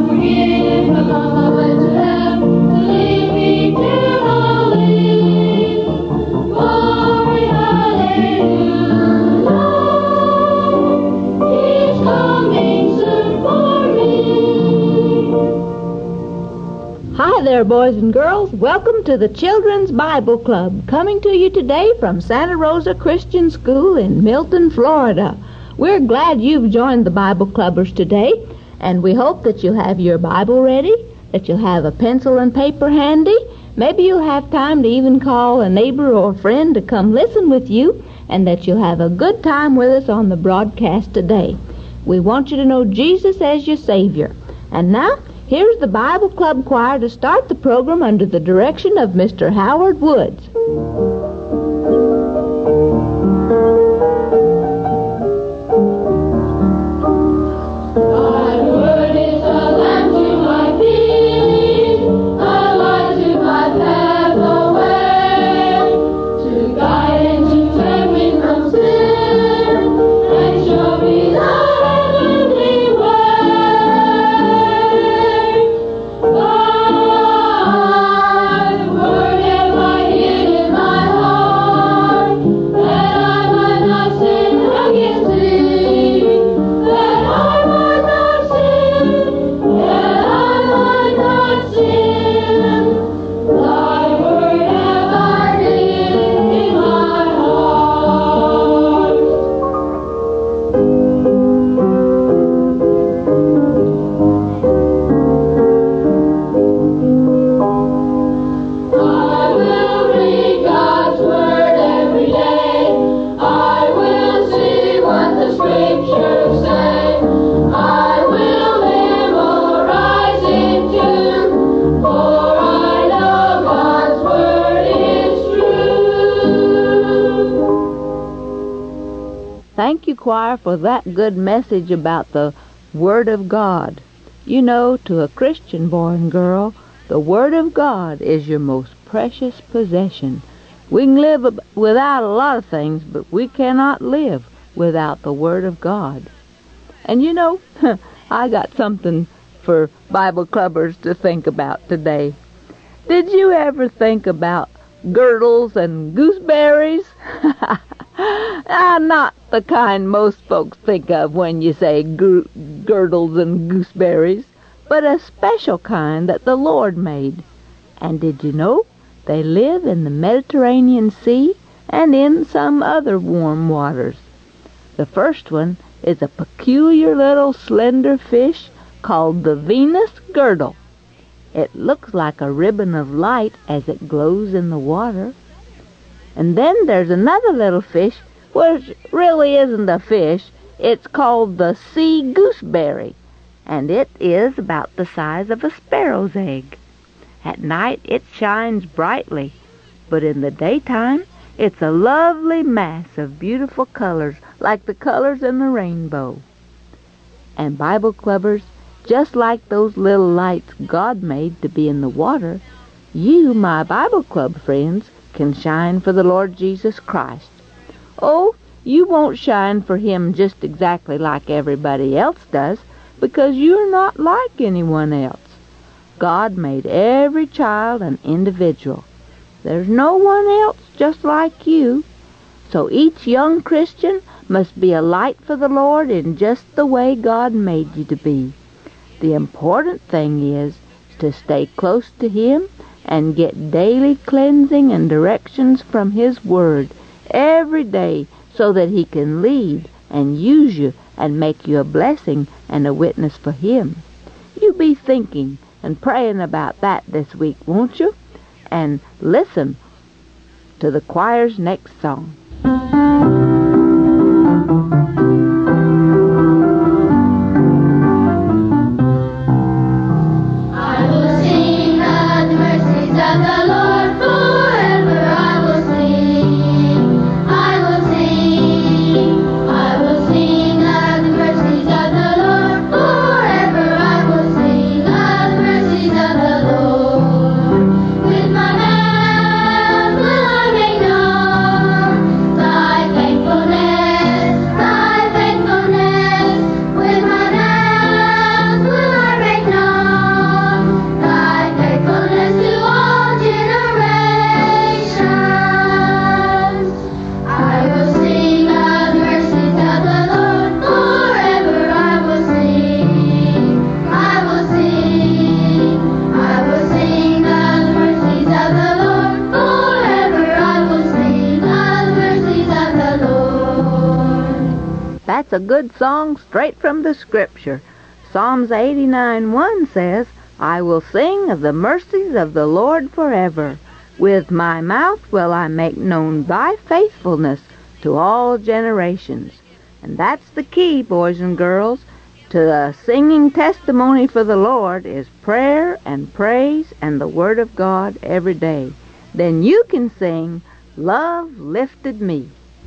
Hi there, boys and girls. Welcome to the Children's Bible Club, coming to you today from Santa Rosa Christian School in Milton, Florida. We're glad you've joined the Bible Clubbers today, and we hope that you have your Bible ready, that you'll have a pencil and paper handy. Maybe you'll have time to even call a neighbor or friend to come listen with you, and that you'll have a good time with us on the broadcast today. We want you to know Jesus as your Savior. And now, here's the Bible Club Choir to start the program under the direction of Mr. Howard Woods. Thank you, choir, for that good message about the Word of God. You know, to a Christian boy and girl, the Word of God is your most precious possession. We can live without a lot of things, but we cannot live without the Word of God. And you know, I got something for Bible Clubbers to think about today. Did you ever think about girdles and gooseberries? Not the kind most folks think of when you say girdles and gooseberries, but a special kind that the Lord made. And did you know they live in the Mediterranean Sea and in some other warm waters? The first one is a peculiar little slender fish called the Venus girdle. It looks like a ribbon of light as it glows in the water. And then there's another little fish, which really isn't a fish. It's called the sea gooseberry, and it is about the size of a sparrow's egg. At night it shines brightly, but in the daytime it's a lovely mass of beautiful colors, like the colors in the rainbow. And Bible Clubbers, just like those little lights God made to be in the water, you, my Bible Club friends, can shine for the Lord Jesus Christ. Oh, you won't shine for Him just exactly like everybody else does, because you're not like anyone else. God made every child an individual. There's no one else just like you. So each young Christian must be a light for the Lord in just the way God made you to be. The important thing is to stay close to Him and get daily cleansing and directions from His Word every day so that He can lead and use you and make you a blessing and a witness for Him. You be thinking and praying about that this week, won't you? And listen to the choir's next song. Thy That's a good song straight from the Scripture. Psalms 89:1 says, I will sing of the mercies of the Lord forever. With my mouth will I make known thy faithfulness to all generations. And that's the key, boys and girls, to the singing testimony for the Lord is prayer and praise and the Word of God every day. Then you can sing, Love Lifted Me.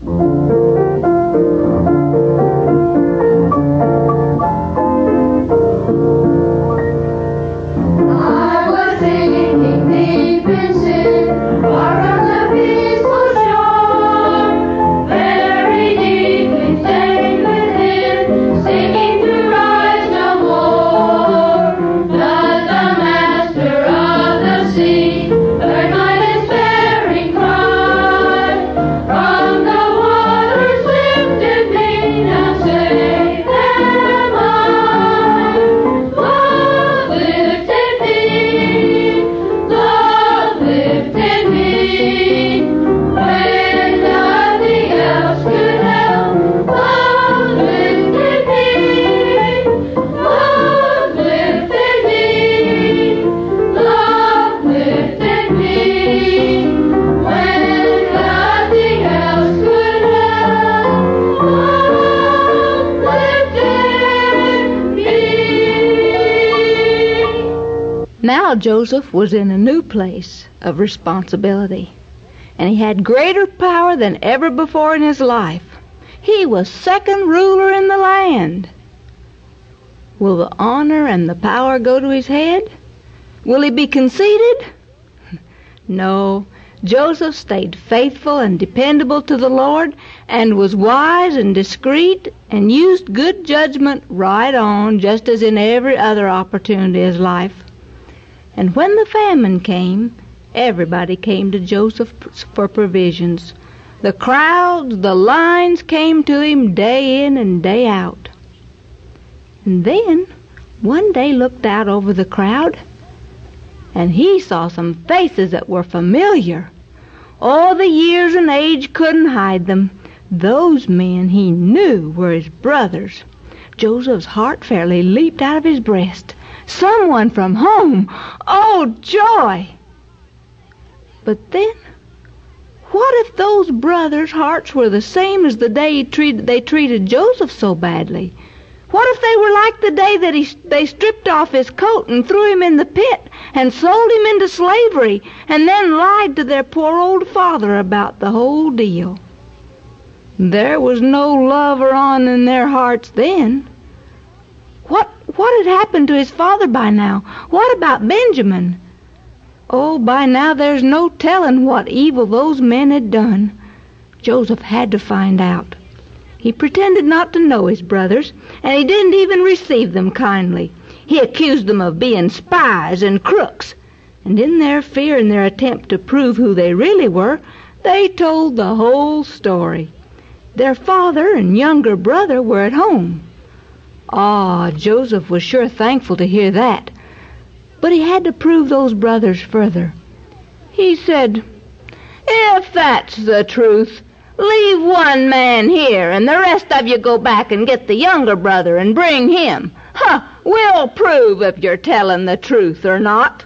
Now Joseph was in a new place of responsibility, and he had greater power than ever before in his life. He was second ruler in the land. Will the honor and the power go to his head? Will he be conceited? No, Joseph stayed faithful and dependable to the Lord and was wise and discreet and used good judgment right on, just as in every other opportunity in his life. And when the famine came, everybody came to Joseph for provisions. The crowds, the lines came to him day in and day out. And then one day looked out over the crowd, and he saw some faces that were familiar. All the years and age couldn't hide them. Those men he knew were his brothers. Joseph's heart fairly leaped out of his breast. Someone from home! Oh, joy! But then, what if those brothers' hearts were the same as the day they treated Joseph so badly? What if they were like the day that they stripped off his coat and threw him in the pit and sold him into slavery and then lied to their poor old father about the whole deal? There was no love or honor in their hearts then. What had happened to his father by now? What about Benjamin? Oh, by now there's no telling what evil those men had done. Joseph had to find out. He pretended not to know his brothers, and he didn't even receive them kindly. He accused them of being spies and crooks, and in their fear and their attempt to prove who they really were, they told the whole story. Their father and younger brother were at home. Joseph was sure thankful to hear that. But he had to prove those brothers further. He said, "If that's the truth, leave one man here, and the rest of you go back and get the younger brother and bring him. We'll prove if you're telling the truth or not."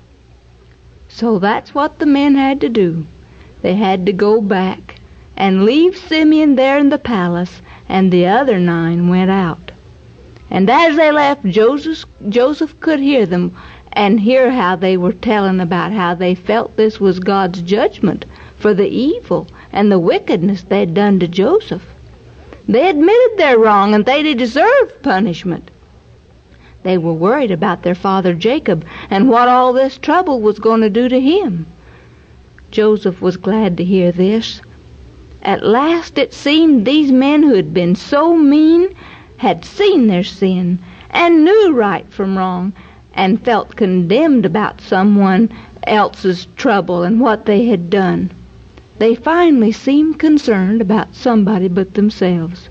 So that's what the men had to do. They had to go back and leave Simeon there in the palace, and the other 9 went out. And as they left, Joseph could hear them and hear how they were telling about how they felt this was God's judgment for the evil and the wickedness they'd done to Joseph. They admitted their wrong and they deserved punishment. They were worried about their father Jacob and what all this trouble was going to do to him. Joseph was glad to hear this. At last it seemed these men who had been so mean had seen their sin and knew right from wrong and felt condemned about someone else's trouble and what they had done. They finally seemed concerned about somebody but themselves.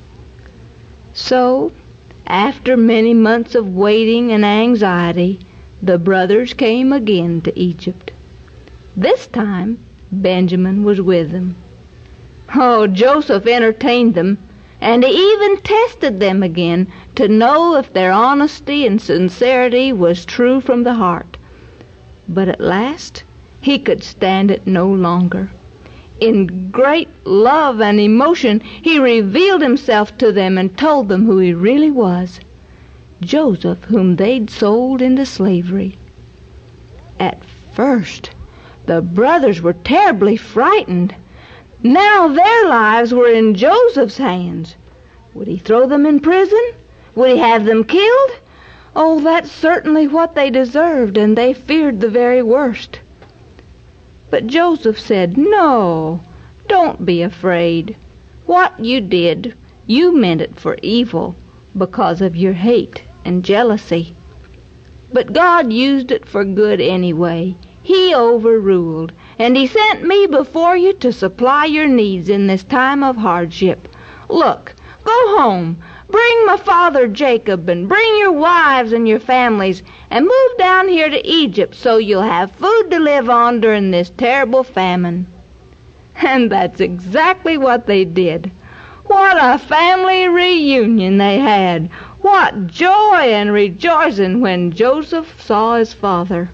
So, after many months of waiting and anxiety, the brothers came again to Egypt. This time, Benjamin was with them. Joseph entertained them, and he even tested them again to know if their honesty and sincerity was true from the heart. But at last he could stand it no longer. In great love and emotion, he revealed himself to them and told them who he really was, Joseph, whom they'd sold into slavery. At first, the brothers were terribly frightened. Now their lives were in Joseph's hands. Would he throw them in prison? Would he have them killed? Oh, that's certainly what they deserved, and they feared the very worst. But Joseph said, "No, don't be afraid. What you did, you meant it for evil because of your hate and jealousy. But God used it for good anyway. He overruled, and he sent me before you to supply your needs in this time of hardship. Look, go home. Bring my father Jacob, and bring your wives and your families, and move down here to Egypt so you'll have food to live on during this terrible famine." And that's exactly what they did. What a family reunion they had! What joy and rejoicing when Joseph saw his father.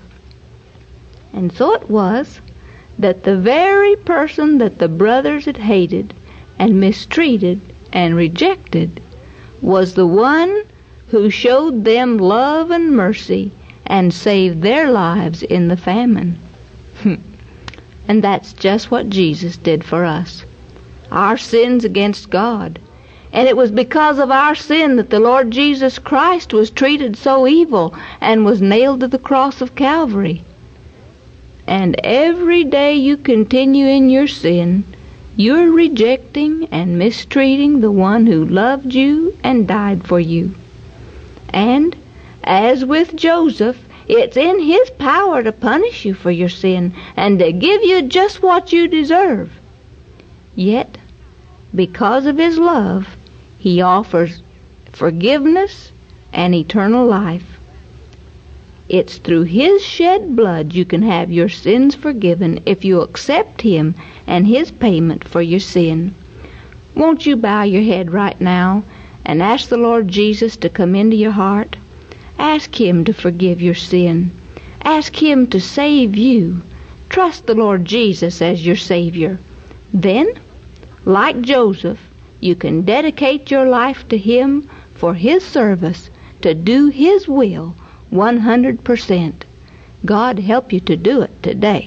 And so it was that the very person that the brothers had hated and mistreated and rejected was the one who showed them love and mercy and saved their lives in the famine. And that's just what Jesus did for us. Our sins against God. And it was because of our sin that the Lord Jesus Christ was treated so evil and was nailed to the cross of Calvary. And every day you continue in your sin, you're rejecting and mistreating the one who loved you and died for you. And, as with Joseph, it's in his power to punish you for your sin and to give you just what you deserve. Yet, because of his love, he offers forgiveness and eternal life. It's through his shed blood you can have your sins forgiven if you accept him and his payment for your sin. Won't you bow your head right now and ask the Lord Jesus to come into your heart? Ask him to forgive your sin. Ask him to save you. Trust the Lord Jesus as your Savior. Then, like Joseph, you can dedicate your life to him for his service, to do his will 100%. God help you to do it today.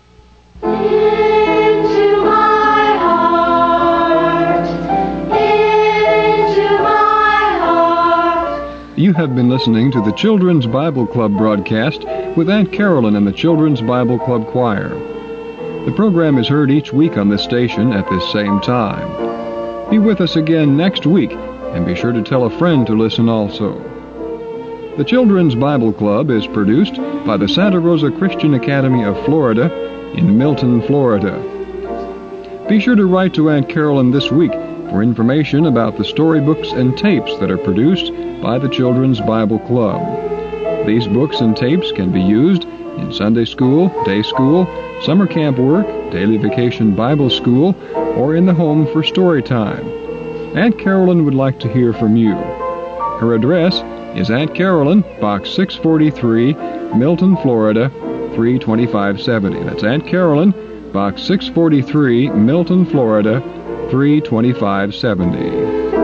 Into my heart, into my heart. You have been listening to the Children's Bible Club broadcast with Aunt Carolyn and the Children's Bible Club Choir. The program is heard each week on this station at this same time. Be with us again next week, and be sure to tell a friend to listen also. The Children's Bible Club is produced by the Santa Rosa Christian Academy of Florida in Milton, Florida. Be sure to write to Aunt Carolyn this week for information about the storybooks and tapes that are produced by the Children's Bible Club. These books and tapes can be used in Sunday school, day school, summer camp work, daily vacation Bible school, or in the home for story time. Aunt Carolyn would like to hear from you. Her address is Aunt Carolyn, Box 643, Milton, Florida, 32570. That's Aunt Carolyn, Box 643, Milton, Florida, 32570.